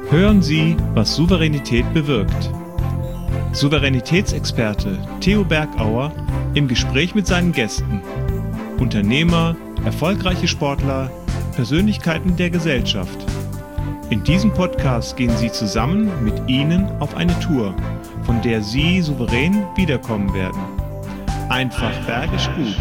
Hören Sie, was Souveränität bewirkt. Souveränitätsexperte Theo Bergauer im Gespräch mit seinen Gästen. Unternehmer, erfolgreiche Sportler, Persönlichkeiten der Gesellschaft. In diesem Podcast gehen Sie zusammen mit Ihnen auf eine Tour, von der Sie souverän wiederkommen werden. Einfach bergisch gut.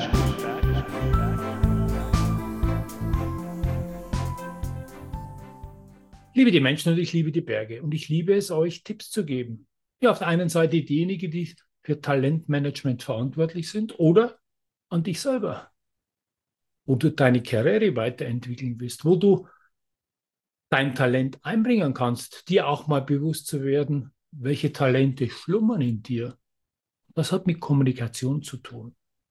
Ich liebe die Menschen und ich liebe die Berge und ich liebe es, euch Tipps zu geben. Ja, auf der einen Seite diejenigen, die für Talentmanagement verantwortlich sind oder an dich selber, wo du deine Karriere weiterentwickeln willst, wo du dein Talent einbringen kannst, dir auch mal bewusst zu werden, welche Talente schlummern in dir. Das hat mit Kommunikation zu tun.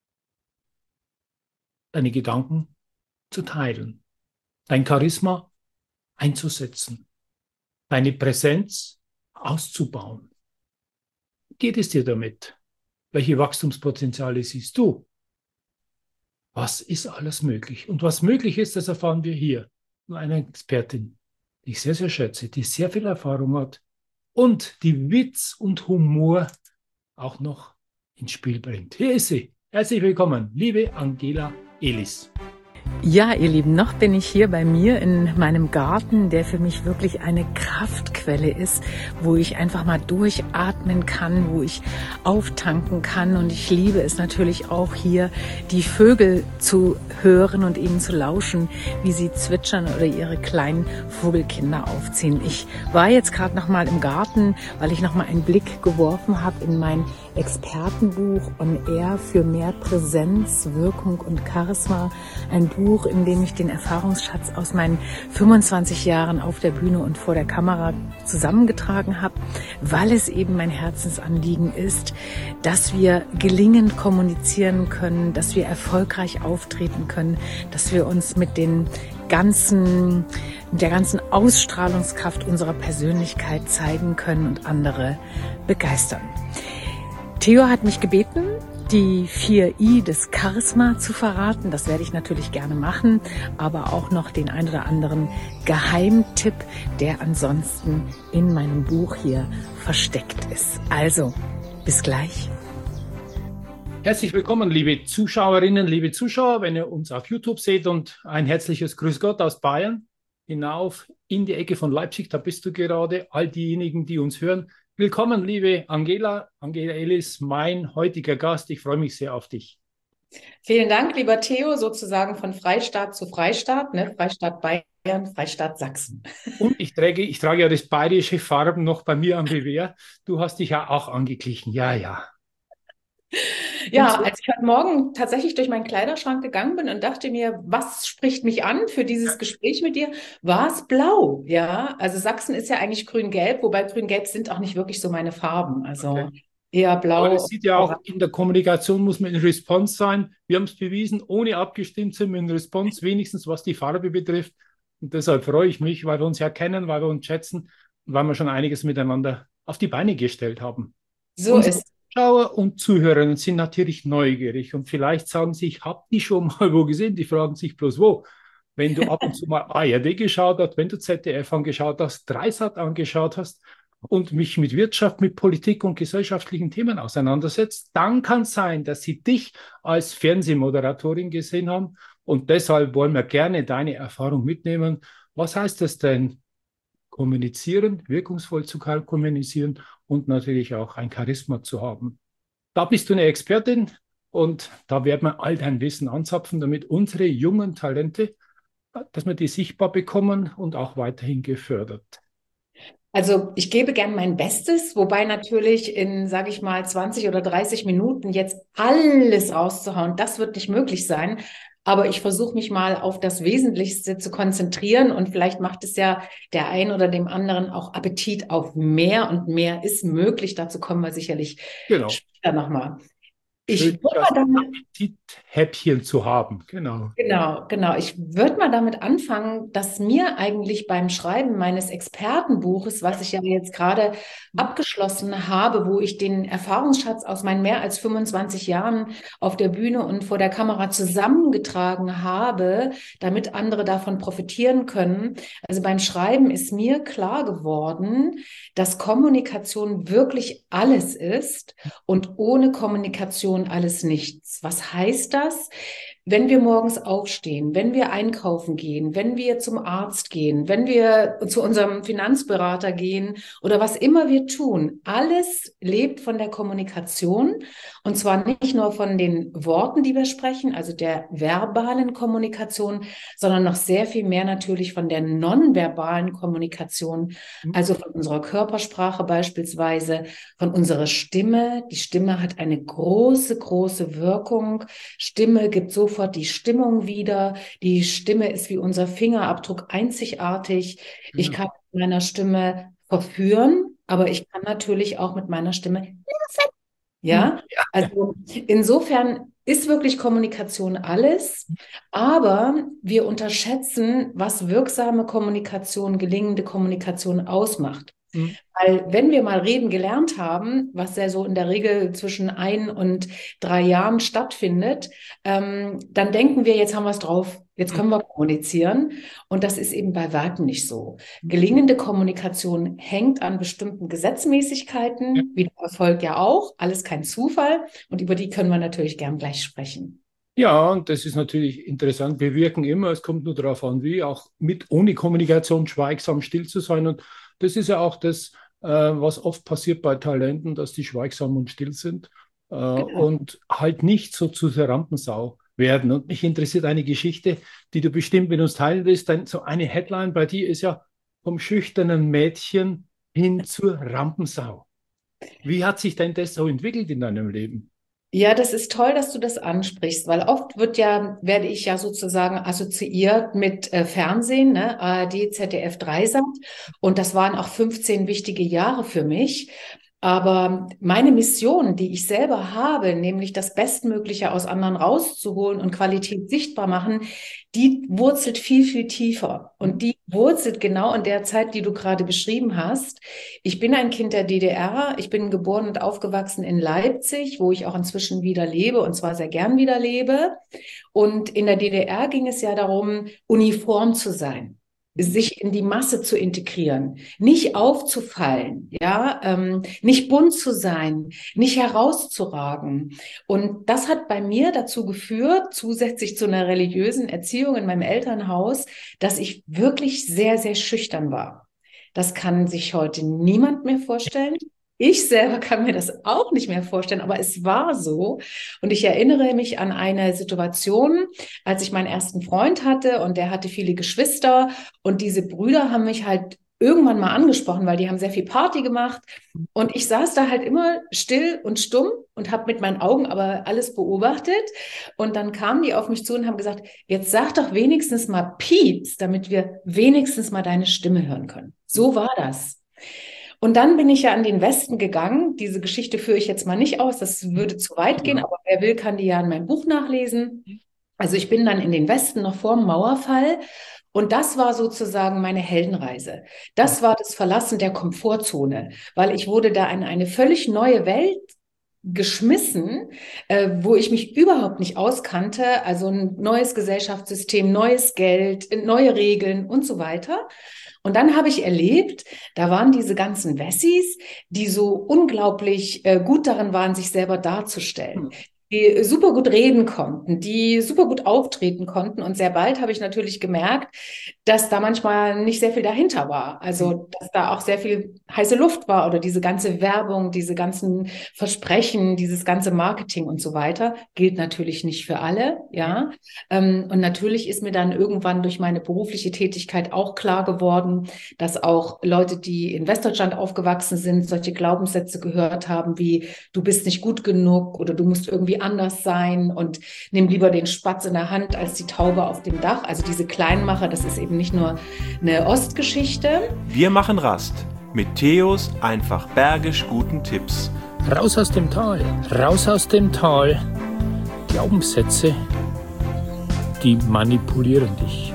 Deine Gedanken zu teilen, dein Charisma einzusetzen, deine Präsenz auszubauen. Wie geht es dir damit? Welche Wachstumspotenziale siehst du? Was ist alles möglich? Und was möglich ist, das erfahren wir hier von einer Expertin, die ich sehr, sehr schätze, die sehr viel Erfahrung hat und die Witz und Humor auch noch ins Spiel bringt. Hier ist sie. Herzlich willkommen, liebe Angela Elis. Ja, ihr Lieben, noch bin ich hier bei mir in meinem Garten, der für mich wirklich eine Kraftquelle ist, wo ich einfach mal durchatmen kann, wo ich auftanken kann. Und ich liebe es natürlich auch hier, die Vögel zu hören und ihnen zu lauschen, wie sie zwitschern oder ihre kleinen Vogelkinder aufziehen. Ich war jetzt gerade noch mal im Garten, weil ich noch mal einen Blick geworfen habe in mein Expertenbuch On Air für mehr Präsenz, Wirkung und Charisma. Ein Buch, in dem ich den Erfahrungsschatz aus meinen 25 Jahren auf der Bühne und vor der Kamera zusammengetragen habe, weil es eben mein Herzensanliegen ist, dass wir gelingend kommunizieren können, dass wir erfolgreich auftreten können, dass wir uns mit der ganzen Ausstrahlungskraft unserer Persönlichkeit zeigen können und andere begeistern. Theo hat mich gebeten, die 4I des Charisma zu verraten. Das werde ich natürlich gerne machen, aber auch noch den ein oder anderen Geheimtipp, der ansonsten in meinem Buch hier versteckt ist. Also, bis gleich. Herzlich willkommen, liebe Zuschauerinnen, liebe Zuschauer, wenn ihr uns auf YouTube seht, und ein herzliches Grüß Gott aus Bayern hinauf in die Ecke von Leipzig. Da bist du gerade. All diejenigen, die uns hören, willkommen, liebe Angela Elis, mein heutiger Gast. Ich freue mich sehr auf dich. Vielen Dank, lieber Theo, sozusagen von Freistaat zu Freistaat, ne? Freistaat Bayern, Freistaat Sachsen. Und ich trage ja das bayerische Farben noch bei mir am Revers. Du hast dich ja auch angeglichen. Ja, ja. Ja, als ich heute Morgen tatsächlich durch meinen Kleiderschrank gegangen bin und dachte mir, was spricht mich an für dieses Gespräch mit dir, war es blau. Ja, also Sachsen ist ja eigentlich grün-gelb, wobei grün-gelb sind auch nicht wirklich so meine Farben. Also okay. Eher blau. Aber es sieht ja auch, in der Kommunikation muss man in Response sein. Wir haben es bewiesen, ohne abgestimmt sind wir in Response, wenigstens was die Farbe betrifft. Und deshalb freue ich mich, weil wir uns ja kennen, weil wir uns schätzen und weil wir schon einiges miteinander auf die Beine gestellt haben. So ist es. Zuschauer und Zuhörerinnen sind natürlich neugierig und vielleicht sagen sie, ich habe die schon mal wo gesehen, die fragen sich bloß wo. Wenn du ab und zu mal ARD geschaut hast, wenn du ZDF angeschaut hast, Dreisat angeschaut hast und mich mit Wirtschaft, mit Politik und gesellschaftlichen Themen auseinandersetzt, dann kann es sein, dass sie dich als Fernsehmoderatorin gesehen haben, und deshalb wollen wir gerne deine Erfahrung mitnehmen. Was heißt das denn? Kommunizieren, wirkungsvoll zu kommunizieren und natürlich auch ein Charisma zu haben. Da bist du eine Expertin und da werden wir all dein Wissen anzapfen, damit unsere jungen Talente, dass wir die sichtbar bekommen und auch weiterhin gefördert. Also ich gebe gern mein Bestes, wobei natürlich in, sage ich mal, 20 oder 30 Minuten jetzt alles rauszuhauen, das wird nicht möglich sein. Aber ich versuche mich mal auf das Wesentlichste zu konzentrieren, und vielleicht macht es ja der einen oder dem anderen auch Appetit auf mehr, und mehr ist möglich. Dazu kommen wir sicherlich später nochmal. Schön, dich als Appetithäppchen zu haben. Genau. Genau. Ich würde mal damit anfangen, dass mir eigentlich beim Schreiben meines Expertenbuches, was ich ja jetzt gerade abgeschlossen habe, wo ich den Erfahrungsschatz aus meinen mehr als 25 Jahren auf der Bühne und vor der Kamera zusammengetragen habe, damit andere davon profitieren können. Also beim Schreiben ist mir klar geworden, dass Kommunikation wirklich alles ist und ohne Kommunikation alles nichts. Was heißt das? Wenn wir morgens aufstehen, wenn wir einkaufen gehen, wenn wir zum Arzt gehen, wenn wir zu unserem Finanzberater gehen oder was immer wir tun, alles lebt von der Kommunikation und zwar nicht nur von den Worten, die wir sprechen, also der verbalen Kommunikation, sondern noch sehr viel mehr natürlich von der nonverbalen Kommunikation, also von unserer Körpersprache beispielsweise, von unserer Stimme. Die Stimme hat eine große, große Wirkung. Stimme gibt sofort die Stimmung wieder. Die Stimme ist wie unser Fingerabdruck einzigartig. Ich kann mit meiner Stimme verführen, aber ich kann natürlich auch mit meiner Stimme nerven. Ja, also insofern ist wirklich Kommunikation alles, aber wir unterschätzen, was wirksame Kommunikation, gelingende Kommunikation ausmacht. Weil wenn wir mal reden gelernt haben, was ja so in der Regel zwischen 1 und 3 Jahren stattfindet, dann denken wir, jetzt haben wir es drauf, jetzt können wir kommunizieren. Und das ist eben bei Weitem nicht so. Gelingende Kommunikation hängt an bestimmten Gesetzmäßigkeiten, wie der Erfolg ja auch, alles kein Zufall. Und über die können wir natürlich gern gleich sprechen. Ja, und das ist natürlich interessant. Wir wirken immer, es kommt nur darauf an, wie, auch mit ohne Kommunikation schweigsam still zu sein. Und das ist ja auch das, was oft passiert bei Talenten, dass die schweigsam und still sind und halt nicht so zu der Rampensau werden. Und mich interessiert eine Geschichte, die du bestimmt mit uns teilen willst. Denn so eine Headline bei dir ist ja vom schüchternen Mädchen hin zur Rampensau. Wie hat sich denn das so entwickelt in deinem Leben? Ja, das ist toll, dass du das ansprichst, weil oft werde ich ja sozusagen assoziiert mit Fernsehen, ne? ARD, ZDF, Dreisat. Und das waren auch 15 wichtige Jahre für mich. Aber meine Mission, die ich selber habe, nämlich das Bestmögliche aus anderen rauszuholen und Qualität sichtbar machen, die wurzelt viel, viel tiefer. Und die wurzelt genau in der Zeit, die du gerade beschrieben hast. Ich bin ein Kind der DDR. Ich bin geboren und aufgewachsen in Leipzig, wo ich auch inzwischen wieder lebe und zwar sehr gern wieder lebe. Und in der DDR ging es ja darum, uniform zu sein, sich in die Masse zu integrieren, nicht aufzufallen, nicht bunt zu sein, nicht herauszuragen. Und das hat bei mir dazu geführt, zusätzlich zu einer religiösen Erziehung in meinem Elternhaus, dass ich wirklich sehr, sehr schüchtern war. Das kann sich heute niemand mehr vorstellen. Ich selber kann mir das auch nicht mehr vorstellen, aber es war so. Und ich erinnere mich an eine Situation, als ich meinen ersten Freund hatte und der hatte viele Geschwister und diese Brüder haben mich halt irgendwann mal angesprochen, weil die haben sehr viel Party gemacht und ich saß da halt immer still und stumm und habe mit meinen Augen aber alles beobachtet und dann kamen die auf mich zu und haben gesagt, jetzt sag doch wenigstens mal Pieps, damit wir wenigstens mal deine Stimme hören können. So war das. Und dann bin ich ja an den Westen gegangen. Diese Geschichte führe ich jetzt mal nicht aus, das würde zu weit gehen, aber wer will, kann die ja in meinem Buch nachlesen. Also ich bin dann in den Westen noch vor dem Mauerfall und das war sozusagen meine Heldenreise. Das war das Verlassen der Komfortzone, weil ich wurde da in eine völlig neue Welt geschmissen, wo ich mich überhaupt nicht auskannte. Also ein neues Gesellschaftssystem, neues Geld, neue Regeln und so weiter. Und dann habe ich erlebt, da waren diese ganzen Wessis, die so unglaublich gut darin waren, sich selber darzustellen, die super gut reden konnten, die super gut auftreten konnten. Und sehr bald habe ich natürlich gemerkt, dass da manchmal nicht sehr viel dahinter war. Also, dass da auch sehr viel heiße Luft war oder diese ganze Werbung, diese ganzen Versprechen, dieses ganze Marketing und so weiter, gilt natürlich nicht für alle, ja. Und natürlich ist mir dann irgendwann durch meine berufliche Tätigkeit auch klar geworden, dass auch Leute, die in Westdeutschland aufgewachsen sind, solche Glaubenssätze gehört haben wie, du bist nicht gut genug oder du musst irgendwie anders sein und nimm lieber den Spatz in der Hand als die Taube auf dem Dach. Also diese Kleinmacher, das ist eben nicht nur eine Ostgeschichte. Wir machen Rast mit Theos einfach bergisch guten Tipps Raus aus dem Tal, raus aus dem Tal. Glaubenssätze, die manipulieren dich.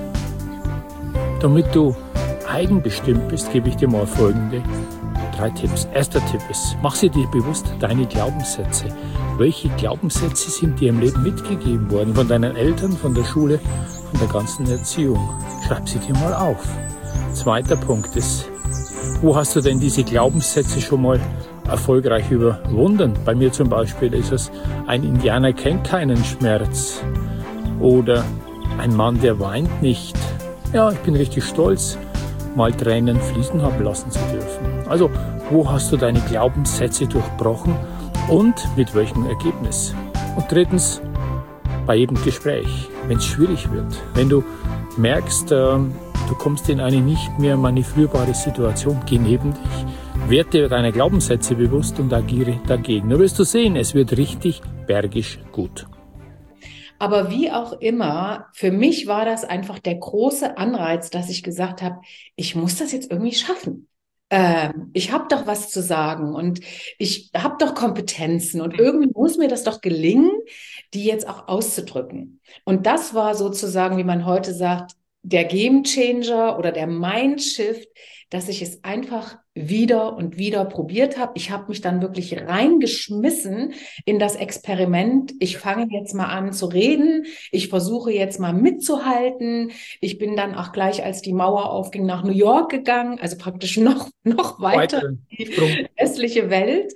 Damit du eigenbestimmt bist, gebe ich dir mal folgende 3 Tipps. Erster Tipp ist, mach sie dir bewusst, deine Glaubenssätze. Welche Glaubenssätze sind dir im Leben mitgegeben worden? Von deinen Eltern, von der Schule, von der ganzen Erziehung. Schreib sie dir mal auf. Zweiter Punkt ist, wo hast du denn diese Glaubenssätze schon mal erfolgreich überwunden? Bei mir zum Beispiel ist es, ein Indianer kennt keinen Schmerz. Oder ein Mann, der weint nicht. Ja, ich bin richtig stolz, mal Tränen fließen haben lassen zu dürfen. Also, wo hast du deine Glaubenssätze durchbrochen und mit welchem Ergebnis? Und drittens, bei jedem Gespräch, wenn es schwierig wird, wenn du merkst, du kommst in eine nicht mehr manövrierbare Situation, geh neben dich, werd dir deiner Glaubenssätze bewusst und agiere dagegen. Dann wirst du sehen, es wird richtig bergisch gut. Aber wie auch immer, für mich war das einfach der große Anreiz, dass ich gesagt habe, ich muss das jetzt irgendwie schaffen. Ich habe doch was zu sagen und ich habe doch Kompetenzen und irgendwie muss mir das doch gelingen, die jetzt auch auszudrücken. Und das war sozusagen, wie man heute sagt, der Game Changer oder der Mindshift, dass ich es einfach wieder und wieder probiert habe. Ich habe mich dann wirklich reingeschmissen in das Experiment. Ich fange jetzt mal an zu reden. Ich versuche jetzt mal mitzuhalten. Ich bin dann auch gleich, als die Mauer aufging, nach New York gegangen, also praktisch noch weiter in die westliche Welt.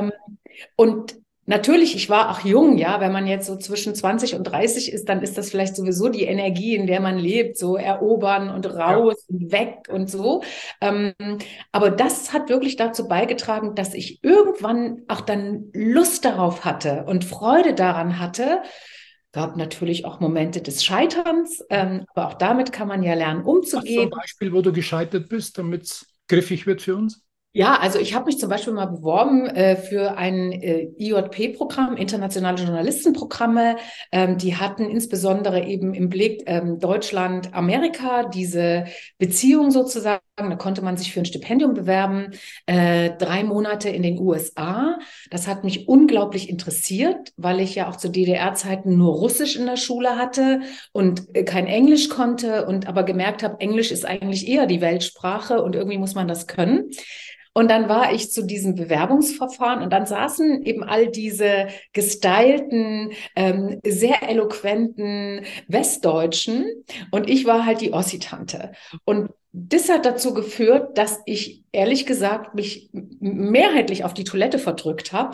Und natürlich, ich war auch jung, ja, wenn man jetzt so zwischen 20 und 30 ist, dann ist das vielleicht sowieso die Energie, in der man lebt, so erobern und raus und weg und so. Aber das hat wirklich dazu beigetragen, dass ich irgendwann auch dann Lust darauf hatte und Freude daran hatte. Gab natürlich auch Momente des Scheiterns, aber auch damit kann man ja lernen, umzugehen. Hast du ein Beispiel, wo du gescheitert bist, damit es griffig wird für uns? Ja, also ich habe mich zum Beispiel mal beworben für ein IJP-Programm, internationale Journalistenprogramme. Die hatten insbesondere eben im Blick Deutschland, Amerika, diese Beziehung sozusagen. Da konnte man sich für ein Stipendium bewerben, 3 Monate in den USA. Das hat mich unglaublich interessiert, weil ich ja auch zu DDR-Zeiten nur Russisch in der Schule hatte und kein Englisch konnte und aber gemerkt habe, Englisch ist eigentlich eher die Weltsprache und irgendwie muss man das können. Und dann war ich zu diesem Bewerbungsverfahren und dann saßen eben all diese gestylten, sehr eloquenten Westdeutschen und ich war halt die Ossi-Tante. Und das hat dazu geführt, dass ich ehrlich gesagt mich mehrheitlich auf die Toilette verdrückt habe.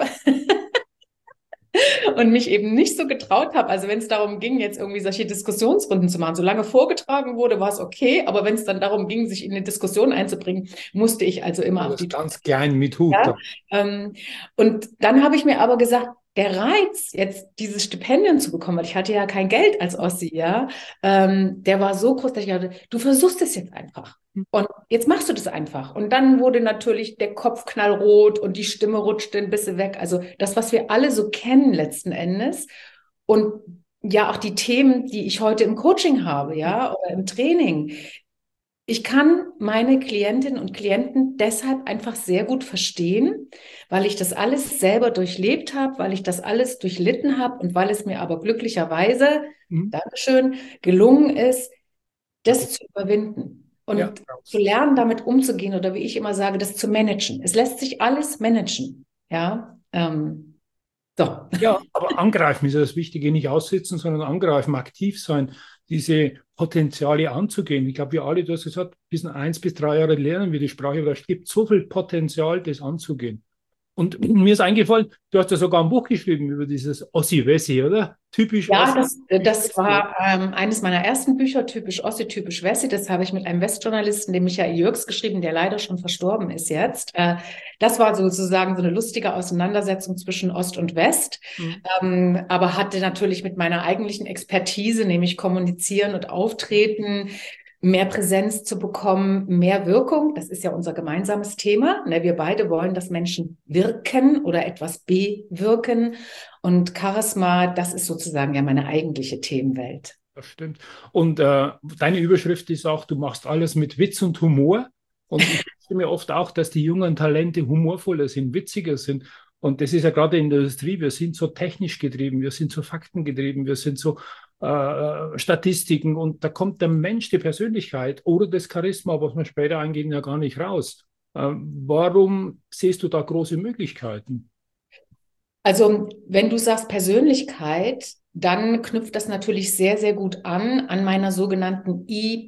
Und mich eben nicht so getraut habe. Also wenn es darum ging, jetzt irgendwie solche Diskussionsrunden zu machen, solange vorgetragen wurde, war es okay. Aber wenn es dann darum ging, sich in eine Diskussion einzubringen, musste ich also immer auf die ganz klein mit Hut. Ja? Und dann habe ich mir aber gesagt, der Reiz, jetzt dieses Stipendium zu bekommen, weil ich hatte ja kein Geld als Ossi, ja, der war so groß, dass ich dachte, du versuchst es jetzt einfach. Und jetzt machst du das einfach. Und dann wurde natürlich der Kopf knallrot und die Stimme rutschte ein bisschen weg. Also das, was wir alle so kennen letzten Endes. Und ja, auch die Themen, die ich heute im Coaching habe, ja, oder im Training. Ich kann meine Klientinnen und Klienten deshalb einfach sehr gut verstehen, weil ich das alles selber durchlebt habe, weil ich das alles durchlitten habe und weil es mir aber glücklicherweise, Dankeschön, gelungen ist, das zu überwinden. Und zu lernen, damit umzugehen oder wie ich immer sage, das zu managen. Es lässt sich alles managen. Ja, so. Ja, aber angreifen ist ja das Wichtige, nicht aussitzen, sondern angreifen, aktiv sein, diese Potenziale anzugehen. Ich glaube, wir alle, du hast gesagt, bis 1 bis 3 Jahre lernen wir die Sprache, aber es gibt so viel Potenzial, das anzugehen. Und mir ist eingefallen, du hast ja sogar ein Buch geschrieben über dieses Ossi-Wessi, oder? Typisch Ja, Ossi. das war eines meiner ersten Bücher, typisch Ossi, typisch Wessi. Das habe ich mit einem Westjournalisten, dem Michael Jürgs, geschrieben, der leider schon verstorben ist jetzt. Das war sozusagen so eine lustige Auseinandersetzung zwischen Ost und West, aber hatte natürlich mit meiner eigentlichen Expertise, nämlich Kommunizieren und Auftreten, mehr Präsenz zu bekommen, mehr Wirkung. Das ist ja unser gemeinsames Thema. Wir beide wollen, dass Menschen wirken oder etwas bewirken. Und Charisma, das ist sozusagen ja meine eigentliche Themenwelt. Das stimmt. Und deine Überschrift ist auch, du machst alles mit Witz und Humor. Und ich finde mir oft auch, dass die jungen Talente humorvoller sind, witziger sind. Und das ist ja gerade in der Industrie, wir sind so technisch getrieben, wir sind so faktengetrieben, wir sind so Statistiken und da kommt der Mensch, die Persönlichkeit oder das Charisma, was wir später eingehen, ja gar nicht raus. Warum siehst du da große Möglichkeiten? Also, wenn du sagst Persönlichkeit, dann knüpft das natürlich sehr, sehr gut an meiner sogenannten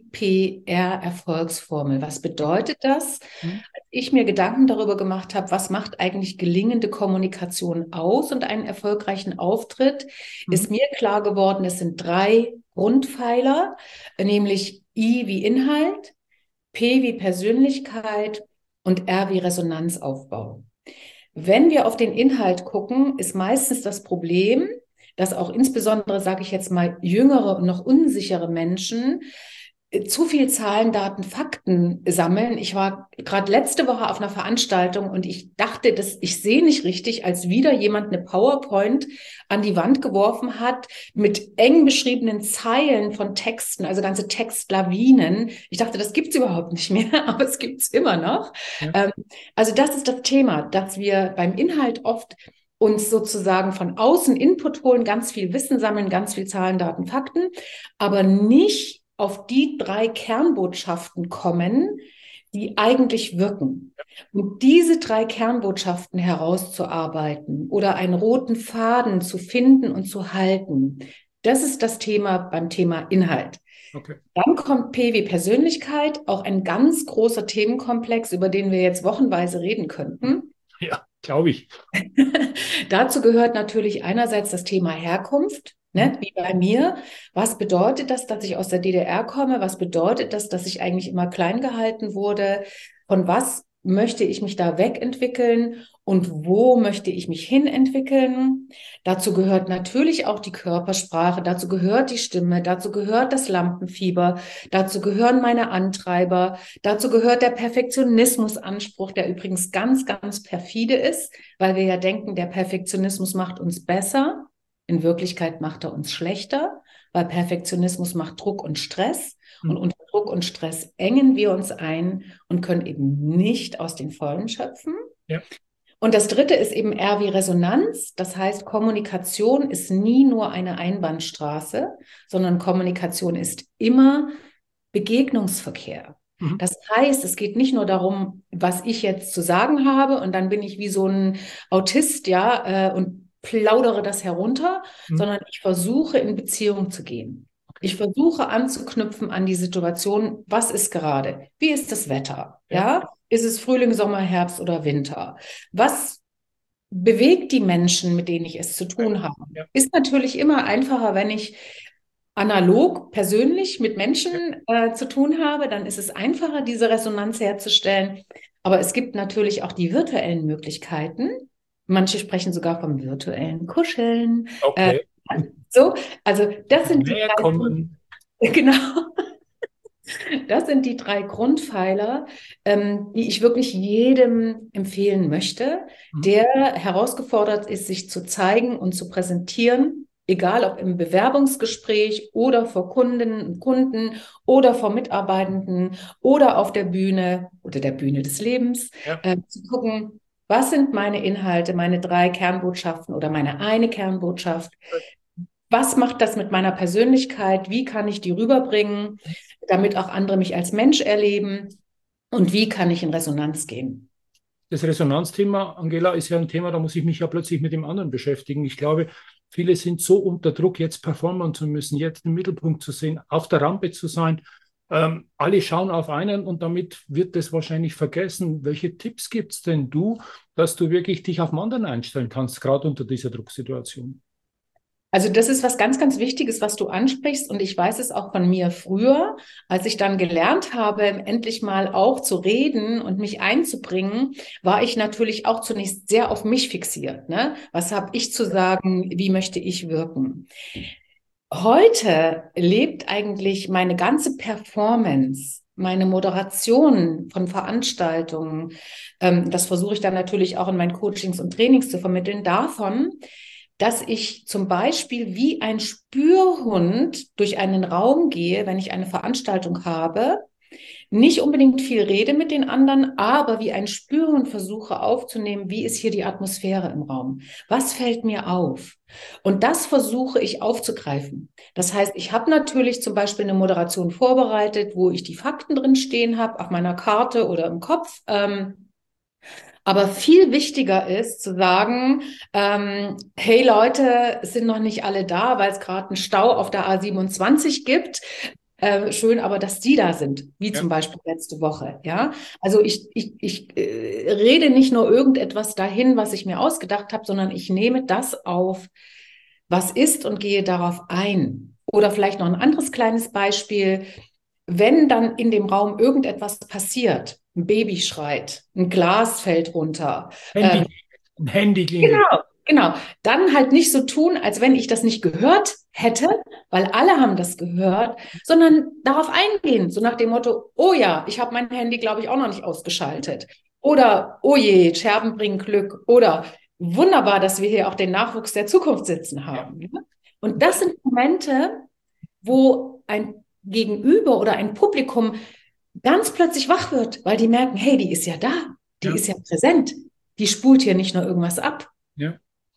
IPR-Erfolgsformel. Was bedeutet das? Als ich mir Gedanken darüber gemacht habe, was macht eigentlich gelingende Kommunikation aus und einen erfolgreichen Auftritt, ist mir klar geworden, es sind 3 Grundpfeiler, nämlich I wie Inhalt, P wie Persönlichkeit und R wie Resonanzaufbau. Wenn wir auf den Inhalt gucken, ist meistens das Problem, dass auch insbesondere, sage ich jetzt mal, jüngere und noch unsichere Menschen zu viel Zahlen, Daten, Fakten sammeln. Ich war gerade letzte Woche auf einer Veranstaltung und ich dachte, ich sehe nicht richtig, als wieder jemand eine PowerPoint an die Wand geworfen hat mit eng beschriebenen Zeilen von Texten, also ganze Textlawinen. Ich dachte, das gibt's überhaupt nicht mehr, aber es gibt's immer noch. Ja. Also das ist das Thema, dass wir beim Inhalt oft uns sozusagen von außen Input holen, ganz viel Wissen sammeln, ganz viel Zahlen, Daten, Fakten, aber nicht auf die 3 Kernbotschaften kommen, die eigentlich wirken. Und diese 3 Kernbotschaften herauszuarbeiten oder einen roten Faden zu finden und zu halten, das ist das Thema beim Thema Inhalt. Okay. Dann kommt P wie Persönlichkeit, auch ein ganz großer Themenkomplex, über den wir jetzt wochenweise reden könnten. Ja, glaube ich. Dazu gehört natürlich einerseits das Thema Herkunft. Ne, wie bei mir. Was bedeutet das, dass ich aus der DDR komme? Was bedeutet das, dass ich eigentlich immer klein gehalten wurde? Von was möchte ich mich da wegentwickeln und wo möchte ich mich hinentwickeln? Dazu gehört natürlich auch die Körpersprache, dazu gehört die Stimme, dazu gehört das Lampenfieber, dazu gehören meine Antreiber, dazu gehört der Perfektionismusanspruch, der übrigens ganz, ganz perfide ist, weil wir ja denken, der Perfektionismus macht uns besser. In Wirklichkeit macht er uns schlechter, weil Perfektionismus macht Druck und Stress. Und unter Druck und Stress engen wir uns ein und können eben nicht aus den Vollen schöpfen. Ja. Und das 3. ist eben R wie Resonanz. Das heißt, Kommunikation ist nie nur eine Einbahnstraße, sondern Kommunikation ist immer Begegnungsverkehr. Das heißt, es geht nicht nur darum, was ich jetzt zu sagen habe und dann bin ich wie so ein Autist, ja, und plaudere das herunter, sondern ich versuche in Beziehung zu gehen. Ich versuche anzuknüpfen an die Situation, was ist gerade? Wie ist das Wetter? Ja? Ist es Frühling, Sommer, Herbst oder Winter? Was bewegt die Menschen, mit denen ich es zu tun habe? Ja. Ist natürlich immer einfacher, wenn ich analog, persönlich mit Menschen zu tun habe, dann ist es einfacher, diese Resonanz herzustellen. Aber es gibt natürlich auch die virtuellen Möglichkeiten. Manche sprechen sogar vom virtuellen Kuscheln. Okay. So, also das sind die 3, genau. Das sind die 3 Grundpfeiler, die ich wirklich jedem empfehlen möchte, der herausgefordert ist, sich zu zeigen und zu präsentieren, egal ob im Bewerbungsgespräch oder vor Kundinnen und Kunden oder vor Mitarbeitenden oder auf der Bühne oder der Bühne des Lebens, zu gucken, was sind meine Inhalte, meine 3 Kernbotschaften oder meine eine Kernbotschaft? Was macht das mit meiner Persönlichkeit? Wie kann ich die rüberbringen, damit auch andere mich als Mensch erleben? Und wie kann ich in Resonanz gehen? Das Resonanzthema, Angela, ist ja ein Thema, da muss ich mich ja plötzlich mit dem anderen beschäftigen. Ich glaube, viele sind so unter Druck, jetzt performen zu müssen, jetzt im Mittelpunkt zu sehen, auf der Rampe zu sein. Alle schauen auf einen und damit wird das wahrscheinlich vergessen. Welche Tipps gibt es denn dass du wirklich dich auf den anderen einstellen kannst, gerade unter dieser Drucksituation? Also das ist was ganz, ganz Wichtiges, was du ansprichst. Und ich weiß es auch von mir früher, als ich dann gelernt habe, endlich mal auch zu reden und mich einzubringen, war ich natürlich auch zunächst sehr auf mich fixiert. Ne? Was habe ich zu sagen? Wie möchte ich wirken? Heute lebt eigentlich meine ganze Performance, meine Moderation von Veranstaltungen, das versuche ich dann natürlich auch in meinen Coachings und Trainings zu vermitteln, davon, dass ich zum Beispiel wie ein Spürhund durch einen Raum gehe, wenn ich eine Veranstaltung habe Nicht unbedingt viel rede mit den anderen, aber wie ein Spüren versuche aufzunehmen, wie ist hier die Atmosphäre im Raum? Was fällt mir auf? Und das versuche ich aufzugreifen. Das heißt, ich habe natürlich zum Beispiel eine Moderation vorbereitet, wo ich die Fakten drin stehen habe, auf meiner Karte oder im Kopf. Aber viel wichtiger ist zu sagen, hey Leute, es sind noch nicht alle da, weil es gerade einen Stau auf der A27 gibt. Schön, aber dass die da sind, wie zum Beispiel letzte Woche. Ja, also ich rede nicht nur irgendetwas dahin, was ich mir ausgedacht habe, sondern ich nehme das auf, was ist und gehe darauf ein. Oder vielleicht noch ein anderes kleines Beispiel. Wenn dann in dem Raum irgendetwas passiert, ein Baby schreit, ein Glas fällt runter. Ein Handy klingelt. Genau. Dann halt nicht so tun, als wenn ich das nicht gehört hätte, weil alle haben das gehört, sondern darauf eingehen, so nach dem Motto, oh ja, ich habe mein Handy, glaube ich, auch noch nicht ausgeschaltet. Oder, oh je, Scherben bringen Glück. Oder, wunderbar, dass wir hier auch den Nachwuchs der Zukunft sitzen haben. Ja. Und das sind Momente, wo ein Gegenüber oder ein Publikum ganz plötzlich wach wird, weil die merken, hey, die ist ja da, die ist ja präsent, die spult hier nicht nur irgendwas ab. Ja.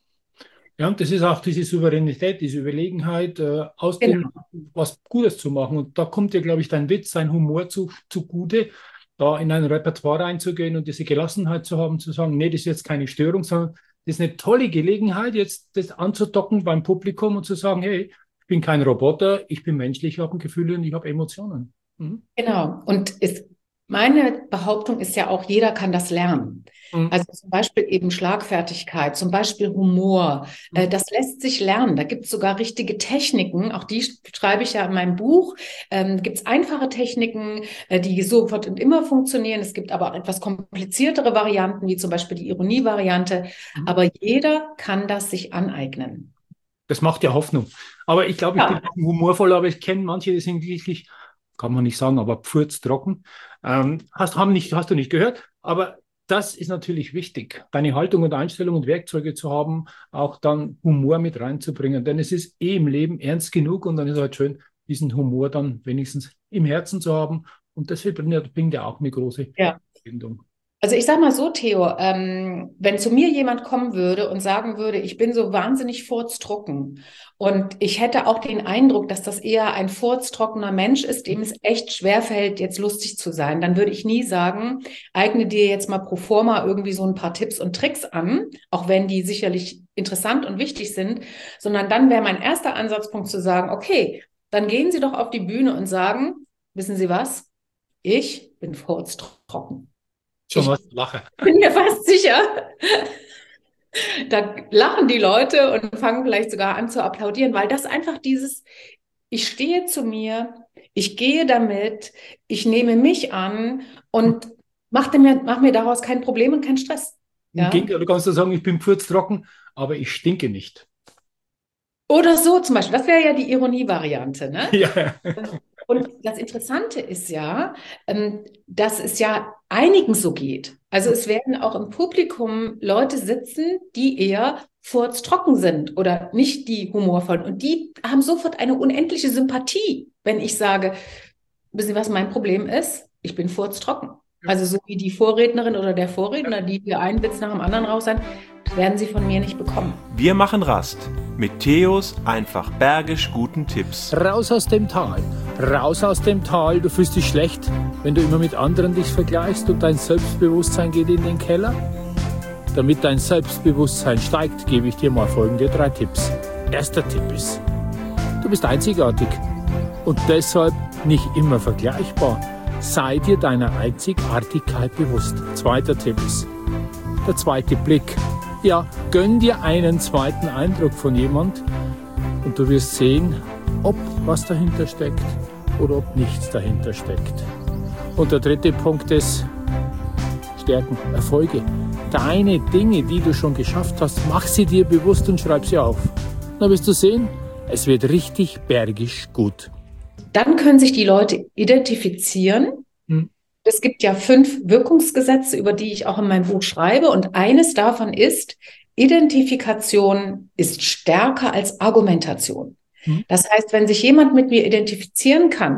Ja, und das ist auch diese Souveränität, diese Überlegenheit, aus dem was Gutes zu machen. Und da kommt dir, glaube ich, dein Witz, dein Humor zugute, da in ein Repertoire reinzugehen und diese Gelassenheit zu haben, zu sagen, nee, das ist jetzt keine Störung, sondern das ist eine tolle Gelegenheit, jetzt das anzudocken beim Publikum und zu sagen, hey, ich bin kein Roboter, ich bin menschlich, ich habe Gefühle und ich habe Emotionen. Mhm. Genau. Und meine Behauptung ist ja auch, jeder kann das lernen. Also zum Beispiel eben Schlagfertigkeit, zum Beispiel Humor. Das lässt sich lernen. Da gibt es sogar richtige Techniken. Auch die schreibe ich ja in meinem Buch. Gibt es einfache Techniken, die sofort und immer funktionieren. Es gibt aber auch etwas kompliziertere Varianten, wie zum Beispiel die Ironie-Variante. Aber jeder kann das sich aneignen. Das macht ja Hoffnung. Aber ich glaube, ich bin humorvoll, aber ich kenne manche, die sind wirklich, kann man nicht sagen, aber pfurztrocken. Hast du nicht gehört, aber das ist natürlich wichtig, deine Haltung und Einstellung und Werkzeuge zu haben, auch dann Humor mit reinzubringen, denn es ist im Leben ernst genug und dann ist es halt schön, diesen Humor dann wenigstens im Herzen zu haben und deshalb bringt er auch eine große Bindung. Also ich sag mal so, Theo, wenn zu mir jemand kommen würde und sagen würde, ich bin so wahnsinnig furztrocken und ich hätte auch den Eindruck, dass das eher ein furztrockener Mensch ist, dem es echt schwerfällt, jetzt lustig zu sein, dann würde ich nie sagen, eigne dir jetzt mal pro forma irgendwie so ein paar Tipps und Tricks an, auch wenn die sicherlich interessant und wichtig sind, sondern dann wäre mein erster Ansatzpunkt zu sagen, okay, dann gehen Sie doch auf die Bühne und sagen, wissen Sie was? Ich bin furztrocken. Schon was zu lachen. Ich bin mir fast sicher. Da lachen die Leute und fangen vielleicht sogar an zu applaudieren, weil das einfach ich stehe zu mir, ich gehe damit, ich nehme mich an und mach mir daraus kein Problem und keinen Stress. Ja? Du kannst ja sagen, ich bin furztrocken, aber ich stinke nicht. Oder so zum Beispiel. Das wäre ja die Ironie-Variante, ne? Ja. Und das Interessante ist ja, dass es ja einigen so geht. Also es werden auch im Publikum Leute sitzen, die eher furztrocken sind oder nicht die humorvollen. Und die haben sofort eine unendliche Sympathie, wenn ich sage, wissen Sie, was mein Problem ist? Ich bin furztrocken. Also so wie die Vorrednerin oder der Vorredner, die hier einen Witz nach dem anderen raus sein, werden Sie von mir nicht bekommen. Wir machen Rast mit Theos einfach bergisch guten Tipps. Raus aus dem Tal, du fühlst dich schlecht, wenn du immer mit anderen dich vergleichst und dein Selbstbewusstsein geht in den Keller? Damit dein Selbstbewusstsein steigt, gebe ich dir mal folgende 3 Tipps. Erster Tipp ist, du bist einzigartig und deshalb nicht immer vergleichbar. Sei dir deiner Einzigartigkeit bewusst. Zweiter Tipp ist, der zweite Blick. Ja, gönn dir einen zweiten Eindruck von jemand und du wirst sehen, ob was dahinter steckt oder ob nichts dahinter steckt. Und der dritte Punkt ist Stärken, Erfolge. Deine Dinge, die du schon geschafft hast, mach sie dir bewusst und schreib sie auf. Dann wirst du sehen, es wird richtig bergisch gut. Dann können sich die Leute identifizieren. Es gibt ja 5 Wirkungsgesetze, über die ich auch in meinem Buch schreibe. Und eines davon ist, Identifikation ist stärker als Argumentation. Das heißt, wenn sich jemand mit mir identifizieren kann,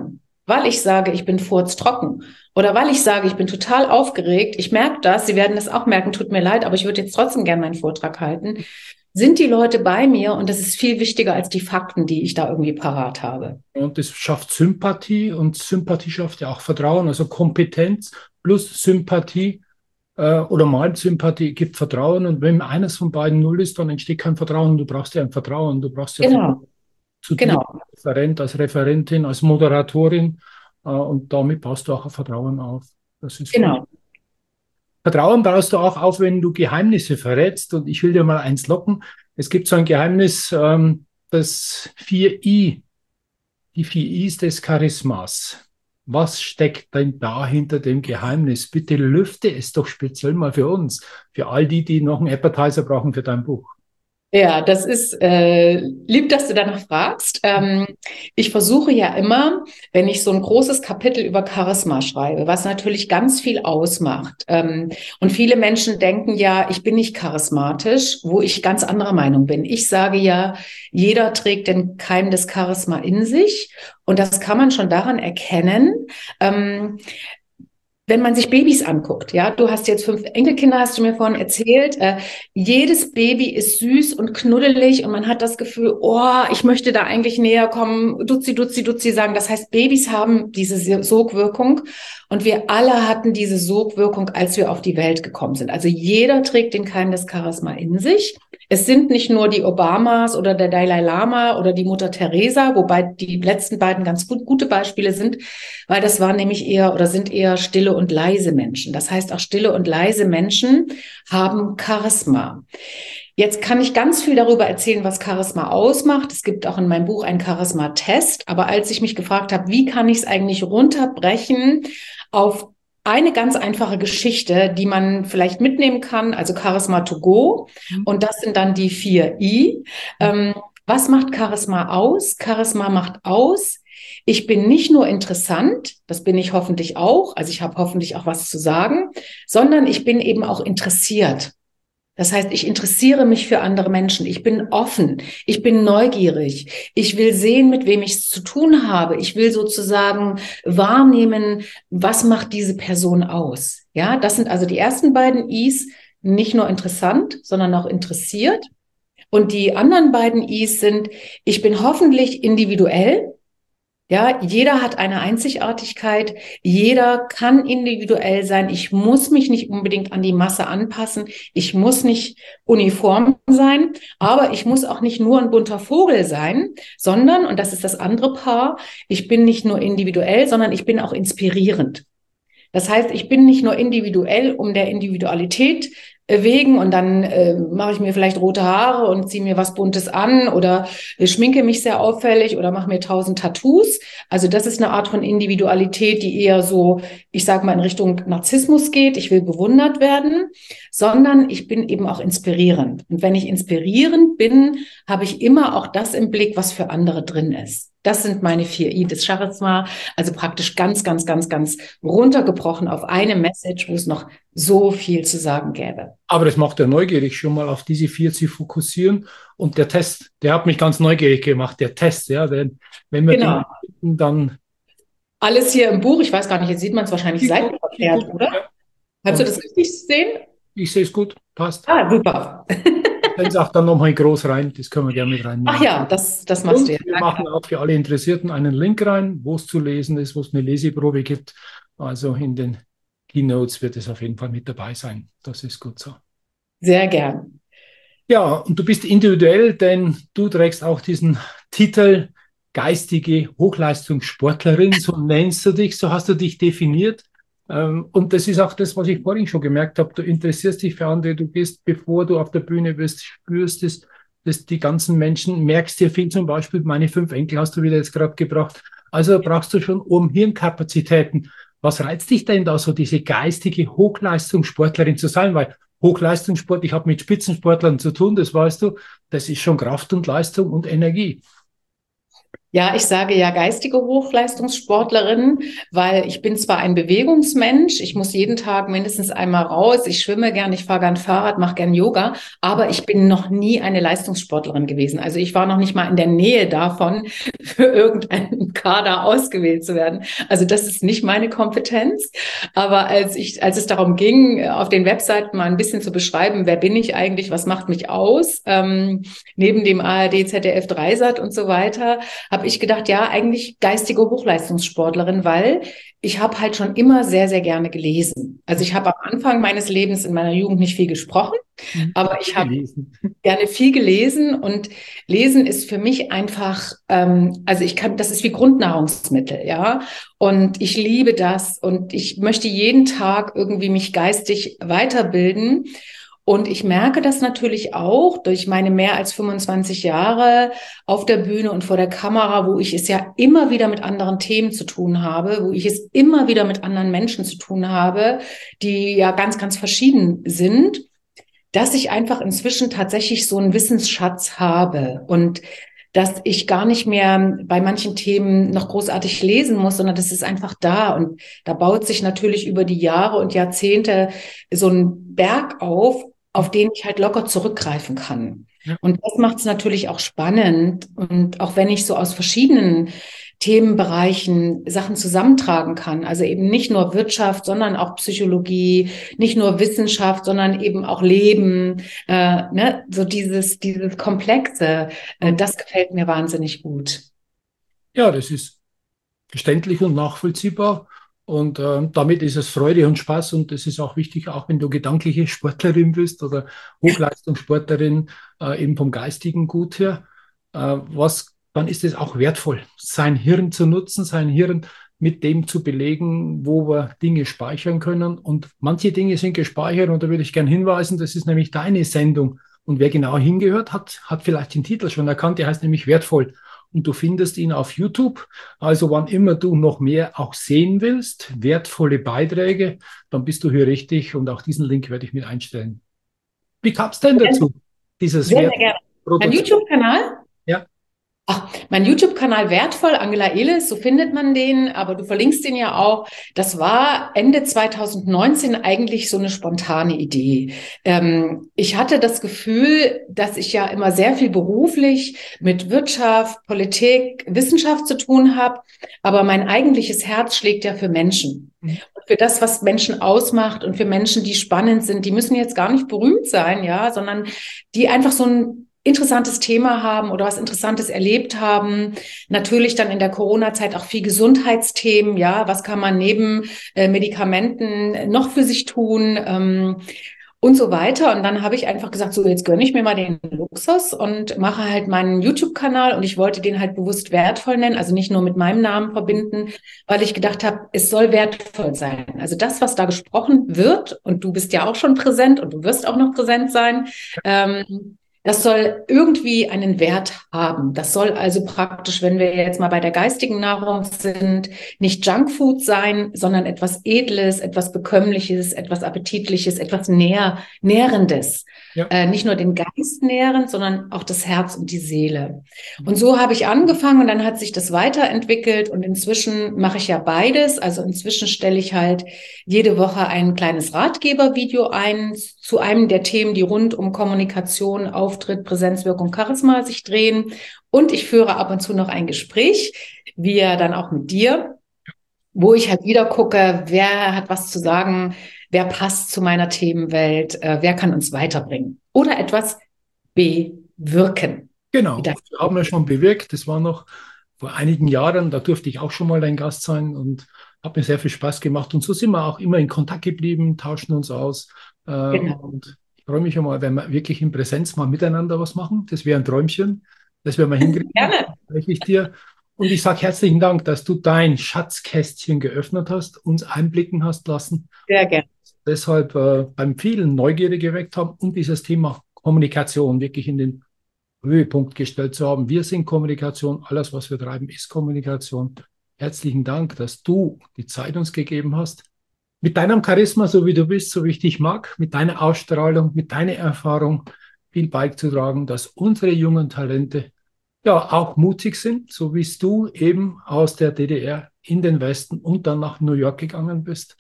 weil ich sage, ich bin furztrocken oder weil ich sage, ich bin total aufgeregt, ich merke das, Sie werden das auch merken, tut mir leid, aber ich würde jetzt trotzdem gerne meinen Vortrag halten, sind die Leute bei mir und das ist viel wichtiger als die Fakten, die ich da irgendwie parat habe. Und das schafft Sympathie und Sympathie schafft ja auch Vertrauen, also Kompetenz plus Sympathie oder mal Sympathie gibt Vertrauen und wenn eines von beiden null ist, dann entsteht kein Vertrauen. Du brauchst ja ein Vertrauen, du brauchst ja Genau, zu dir genau, als Referent, als Referentin, als Moderatorin und damit baust du auch ein Vertrauen auf. Das ist genau. Vertrauen baust du auch auf, wenn du Geheimnisse verrätst und ich will dir mal eins locken. Es gibt so ein Geheimnis, das 4I, die 4 Is des Charismas. Was steckt denn da hinter dem Geheimnis? Bitte lüfte es doch speziell mal für uns, für all die, die noch einen Appetizer brauchen für dein Buch. Ja, das ist lieb, dass du danach fragst. Ich versuche ja immer, wenn ich so ein großes Kapitel über Charisma schreibe, was natürlich ganz viel ausmacht. Und viele Menschen denken ja, ich bin nicht charismatisch, wo ich ganz anderer Meinung bin. Ich sage ja, jeder trägt den Keim des Charisma in sich. Und das kann man schon daran erkennen. Wenn man sich Babys anguckt, ja, du hast jetzt 5 Enkelkinder, hast du mir vorhin erzählt, jedes Baby ist süß und knuddelig und man hat das Gefühl, oh, ich möchte da eigentlich näher kommen, Duzi, Duzi, Duzi sagen. Das heißt, Babys haben diese Sogwirkung und wir alle hatten diese Sogwirkung, als wir auf die Welt gekommen sind. Also jeder trägt den Keim des Charisma in sich. Es sind nicht nur die Obamas oder der Dalai Lama oder die Mutter Teresa, wobei die letzten beiden ganz gute Beispiele sind, weil das waren nämlich eher oder sind eher stille und leise Menschen. Das heißt, auch stille und leise Menschen haben Charisma. Jetzt kann ich ganz viel darüber erzählen, was Charisma ausmacht. Es gibt auch in meinem Buch einen Charisma-Test. Aber als ich mich gefragt habe, wie kann ich es eigentlich runterbrechen auf eine ganz einfache Geschichte, die man vielleicht mitnehmen kann, also Charisma to go. Und das sind dann die 4 I. Was macht Charisma aus? Charisma macht aus, ich bin nicht nur interessant, das bin ich hoffentlich auch, also ich habe hoffentlich auch was zu sagen, sondern ich bin eben auch interessiert. Das heißt, ich interessiere mich für andere Menschen. Ich bin offen. Ich bin neugierig. Ich will sehen, mit wem ich es zu tun habe. Ich will sozusagen wahrnehmen, was macht diese Person aus. Ja, das sind also die ersten beiden Is, nicht nur interessant, sondern auch interessiert. Und die anderen beiden Is sind, ich bin hoffentlich individuell. Ja, jeder hat eine Einzigartigkeit, jeder kann individuell sein. Ich muss mich nicht unbedingt an die Masse anpassen. Ich muss nicht uniform sein, aber ich muss auch nicht nur ein bunter Vogel sein, sondern, und das ist das andere Paar, ich bin nicht nur individuell, sondern ich bin auch inspirierend. Das heißt, ich bin nicht nur individuell um der Individualität wegen und dann mache ich mir vielleicht rote Haare und ziehe mir was Buntes an oder schminke mich sehr auffällig oder mache mir 1000 Tattoos. Also das ist eine Art von Individualität, die eher so, ich sage mal, in Richtung Narzissmus geht. Ich will bewundert werden, sondern ich bin eben auch inspirierend. Und wenn ich inspirierend bin, habe ich immer auch das im Blick, was für andere drin ist. Das sind meine 4 I des Charisma, also praktisch ganz, ganz, ganz, ganz runtergebrochen auf eine Message, wo es noch so viel zu sagen gäbe. Aber das macht ja neugierig, schon mal auf diese 4 zu fokussieren. Und der Test, der hat mich ganz neugierig gemacht, der Test, ja, denn wenn wir Genau. den dann... Alles hier im Buch, ich weiß gar nicht, jetzt sieht man es wahrscheinlich seitenverkehrt, oder? Ja. Kannst du das richtig sehen? Ich sehe es gut, passt. Ah, super. Dann sag dann nochmal groß rein, das können wir gerne mit reinnehmen. Ach ja, das machst Und du ja. wir machen auch für alle Interessierten einen Link rein, wo es zu lesen ist, wo es eine Leseprobe gibt. Also in den Keynotes wird es auf jeden Fall mit dabei sein. Das ist gut so. Sehr gern. Ja, und du bist individuell, denn du trägst auch diesen Titel geistige Hochleistungssportlerin, so nennst du dich, so hast du dich definiert. Und das ist auch das, was ich vorhin schon gemerkt habe. Du interessierst dich für andere, du gehst, bevor du auf der Bühne bist, spürst es, dass die ganzen Menschen, merkst dir viel, zum Beispiel meine 5 Enkel hast du wieder jetzt gerade gebracht. Also brauchst du schon Hirnkapazitäten. Was reizt dich denn da so, diese geistige Hochleistungssportlerin zu sein? Weil Hochleistungssport, ich habe mit Spitzensportlern zu tun, das weißt du, das ist schon Kraft und Leistung und Energie. Ja, ich sage ja geistige Hochleistungssportlerin, weil ich bin zwar ein Bewegungsmensch, ich muss jeden Tag mindestens einmal raus, ich schwimme gern, ich fahre gern Fahrrad, mache gern Yoga, aber ich bin noch nie eine Leistungssportlerin gewesen. Also ich war noch nicht mal in der Nähe davon, für irgendeinen Kader ausgewählt zu werden. Also das ist nicht meine Kompetenz. Aber als es darum ging, auf den Webseiten mal ein bisschen zu beschreiben, wer bin ich eigentlich, was macht mich aus, neben dem ARD, ZDF, Dreisat und so weiter, habe ich gedacht, ja, eigentlich geistige Hochleistungssportlerin, weil ich habe halt schon immer sehr, sehr gerne gelesen. Also ich habe am Anfang meines Lebens in meiner Jugend nicht viel gesprochen, aber ich habe gerne viel gelesen und Lesen ist für mich einfach, das ist wie Grundnahrungsmittel, ja. Und ich liebe das und ich möchte jeden Tag irgendwie mich geistig weiterbilden. Und ich merke das natürlich auch durch meine mehr als 25 Jahre auf der Bühne und vor der Kamera, wo ich es ja immer wieder mit anderen Themen zu tun habe, wo ich es immer wieder mit anderen Menschen zu tun habe, die ja ganz, ganz verschieden sind, dass ich einfach inzwischen tatsächlich so einen Wissensschatz habe und dass ich gar nicht mehr bei manchen Themen noch großartig lesen muss, sondern das ist einfach da. Und da baut sich natürlich über die Jahre und Jahrzehnte so ein Berg auf den ich halt locker zurückgreifen kann. Ja. Und das macht es natürlich auch spannend. Und auch wenn ich so aus verschiedenen Themenbereichen Sachen zusammentragen kann, also eben nicht nur Wirtschaft, sondern auch Psychologie, nicht nur Wissenschaft, sondern eben auch Leben, so dieses Komplexe, das gefällt mir wahnsinnig gut. Ja, das ist verständlich und nachvollziehbar. Und damit ist es Freude und Spaß und das ist auch wichtig, auch wenn du gedankliche Sportlerin bist oder Hochleistungssportlerin, eben vom geistigen Gut her. Dann ist es auch wertvoll, sein Hirn zu nutzen, sein Hirn mit dem zu belegen, wo wir Dinge speichern können. Und manche Dinge sind gespeichert und da würde ich gerne hinweisen, das ist nämlich deine Sendung. Und wer genau hingehört hat vielleicht den Titel schon erkannt, der heißt nämlich wertvoll. Und du findest ihn auf YouTube. Also wann immer du noch mehr auch sehen willst, wertvolle Beiträge, dann bist du hier richtig und auch diesen Link werde ich mit einstellen. Wie kam es denn dazu? Dieses sehr, sehr gerne. Mein YouTube-Kanal? Ja. Ach, mein YouTube-Kanal Wertvoll, Angela Ehles, so findet man den, aber du verlinkst den ja auch. Das war Ende 2019 eigentlich so eine spontane Idee. Ich hatte das Gefühl, dass ich ja immer sehr viel beruflich mit Wirtschaft, Politik, Wissenschaft zu tun habe, aber mein eigentliches Herz schlägt ja für Menschen. Und für das, was Menschen ausmacht und für Menschen, die spannend sind, die müssen jetzt gar nicht berühmt sein, ja, sondern die einfach so ein interessantes Thema haben oder was Interessantes erlebt haben. Natürlich dann in der Corona-Zeit auch viel Gesundheitsthemen, ja, was kann man neben Medikamenten noch für sich tun und so weiter. Und dann habe ich einfach gesagt, so jetzt gönne ich mir mal den Luxus und mache halt meinen YouTube-Kanal und ich wollte den halt bewusst wertvoll nennen, also nicht nur mit meinem Namen verbinden, weil ich gedacht habe, es soll wertvoll sein. Also das, was da gesprochen wird, und du bist ja auch schon präsent und du wirst auch noch präsent sein, das soll irgendwie einen Wert haben. Das soll also praktisch, wenn wir jetzt mal bei der geistigen Nahrung sind, nicht Junkfood sein, sondern etwas Edles, etwas Bekömmliches, etwas Appetitliches, etwas Nährendes. Ja. Nicht nur den Geist nähren, sondern auch das Herz und die Seele. Und so habe ich angefangen und dann hat sich das weiterentwickelt und inzwischen mache ich ja beides. Also inzwischen stelle ich halt jede Woche ein kleines Ratgebervideo ein zu einem der Themen, die rund um Kommunikation, Auftritt, Präsenzwirkung, Charisma sich drehen. Und ich führe ab und zu noch ein Gespräch, wie ja dann auch mit dir, wo ich halt wieder gucke, wer hat was zu sagen, wer passt zu meiner Themenwelt, wer kann uns weiterbringen oder etwas bewirken. Genau, das haben wir schon bewirkt. Das war noch vor einigen Jahren, da durfte ich auch schon mal dein Gast sein und hat mir sehr viel Spaß gemacht. Und so sind wir auch immer in Kontakt geblieben, tauschen uns aus. Genau. Und ich freue mich schon mal, wenn wir wirklich in Präsenz mal miteinander was machen. Das wäre ein Träumchen. Das werden wir hinkriegen. Gerne. Spreche ich dir. Und ich sage herzlichen Dank, dass du dein Schatzkästchen geöffnet hast, uns einblicken hast lassen. Sehr gerne. Deshalb beim vielen Neugierde geweckt haben und dieses Thema Kommunikation wirklich in den Höhepunkt gestellt zu haben. Wir sind Kommunikation, alles, was wir treiben, ist Kommunikation. Herzlichen Dank, dass du die Zeit uns gegeben hast. Mit deinem Charisma, so wie du bist, so wie ich dich mag, mit deiner Ausstrahlung, mit deiner Erfahrung viel beizutragen, dass unsere jungen Talente ja, auch mutig sind, so wie du eben aus der DDR in den Westen und dann nach New York gegangen bist.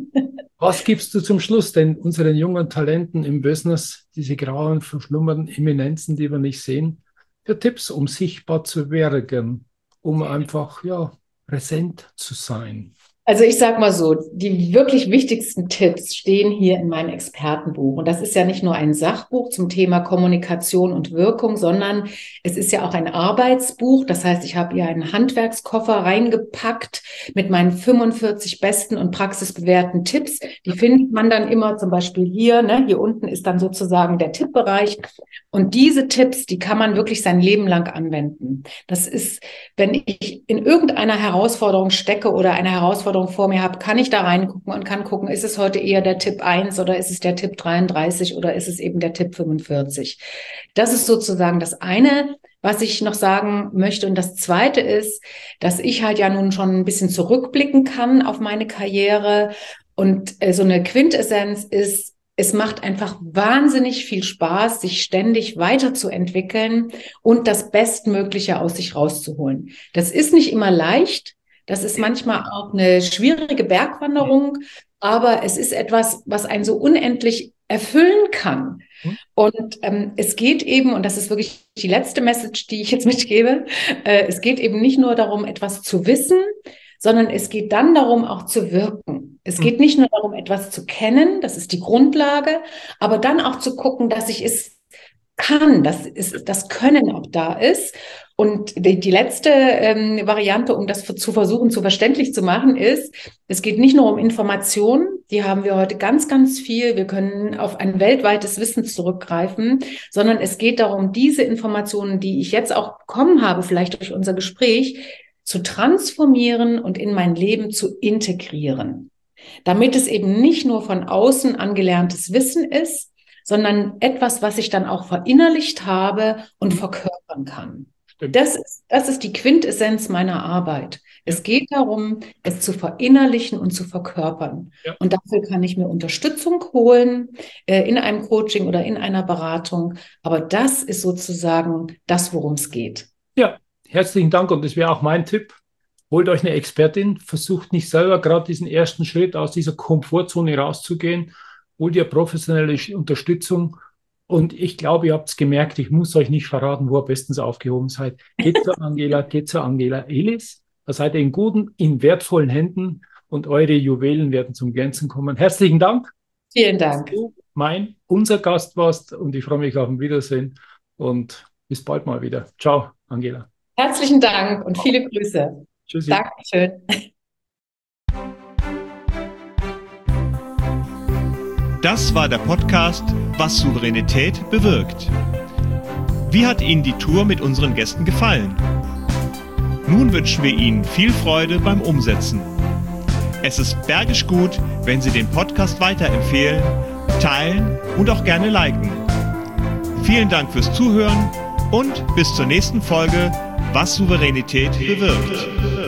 Was gibst du zum Schluss denn unseren jungen Talenten im Business, diese grauen, verschlummernden Eminenzen, die wir nicht sehen, für Tipps, um sichtbar zu werden, um einfach ja, präsent zu sein? Also ich sage mal so, die wirklich wichtigsten Tipps stehen hier in meinem Expertenbuch. Und das ist ja nicht nur ein Sachbuch zum Thema Kommunikation und Wirkung, sondern es ist ja auch ein Arbeitsbuch. Das heißt, ich habe hier einen Handwerkskoffer reingepackt mit meinen 45 besten und praxisbewährten Tipps. Die findet man dann immer zum Beispiel hier, ne? Hier unten ist dann sozusagen der Tippbereich. Und diese Tipps, die kann man wirklich sein Leben lang anwenden. Das ist, wenn ich in irgendeiner Herausforderung stecke oder eine Herausforderung vor mir habe, kann ich da reingucken und kann gucken, ist es heute eher der Tipp 1 oder ist es der Tipp 33 oder ist es eben der Tipp 45? Das ist sozusagen das eine, was ich noch sagen möchte. Und das zweite ist, dass ich halt ja nun schon ein bisschen zurückblicken kann auf meine Karriere. Und so eine Quintessenz ist, es macht einfach wahnsinnig viel Spaß, sich ständig weiterzuentwickeln und das Bestmögliche aus sich rauszuholen. Das ist nicht immer leicht. Das ist manchmal auch eine schwierige Bergwanderung, aber es ist etwas, was einen so unendlich erfüllen kann. Und es geht eben, und das ist wirklich die letzte Message, die ich jetzt mitgebe, es geht eben nicht nur darum, etwas zu wissen, sondern es geht dann darum, auch zu wirken. Es geht nicht nur darum, etwas zu kennen, das ist die Grundlage, aber dann auch zu gucken, dass ich es kann, dass das Können auch da ist. Und die letzte Variante, um das zu versuchen, zu verständlich zu machen, ist, es geht nicht nur um Informationen, die haben wir heute ganz, ganz viel, wir können auf ein weltweites Wissen zurückgreifen, sondern es geht darum, diese Informationen, die ich jetzt auch bekommen habe, vielleicht durch unser Gespräch, zu transformieren und in mein Leben zu integrieren. Damit es eben nicht nur von außen angelerntes Wissen ist, sondern etwas, was ich dann auch verinnerlicht habe und verkörpern kann. Das ist die Quintessenz meiner Arbeit. Es geht darum, es zu verinnerlichen und zu verkörpern. Ja. Und dafür kann ich mir Unterstützung holen in einem Coaching oder in einer Beratung. Aber das ist sozusagen das, worum es geht. Ja, herzlichen Dank. Und das wäre auch mein Tipp. Holt euch eine Expertin, versucht nicht selber gerade diesen ersten Schritt aus dieser Komfortzone rauszugehen. Holt ihr professionelle Unterstützung. Und ich glaube, ihr habt es gemerkt, ich muss euch nicht verraten, wo ihr bestens aufgehoben seid. Geht zur Angela Elis. Da seid ihr in guten, in wertvollen Händen und eure Juwelen werden zum Glänzen kommen. Herzlichen Dank. Vielen Dank. Dass du unser Gast warst und ich freue mich auf ein Wiedersehen und bis bald mal wieder. Ciao, Angela. Herzlichen Dank und viele Grüße. Tschüssi. Dankeschön. Das war der Podcast Was Souveränität bewirkt. Wie hat Ihnen die Tour mit unseren Gästen gefallen? Nun wünschen wir Ihnen viel Freude beim Umsetzen. Es ist bergisch gut, wenn Sie den Podcast weiterempfehlen, teilen und auch gerne liken. Vielen Dank fürs Zuhören und bis zur nächsten Folge Was Souveränität bewirkt.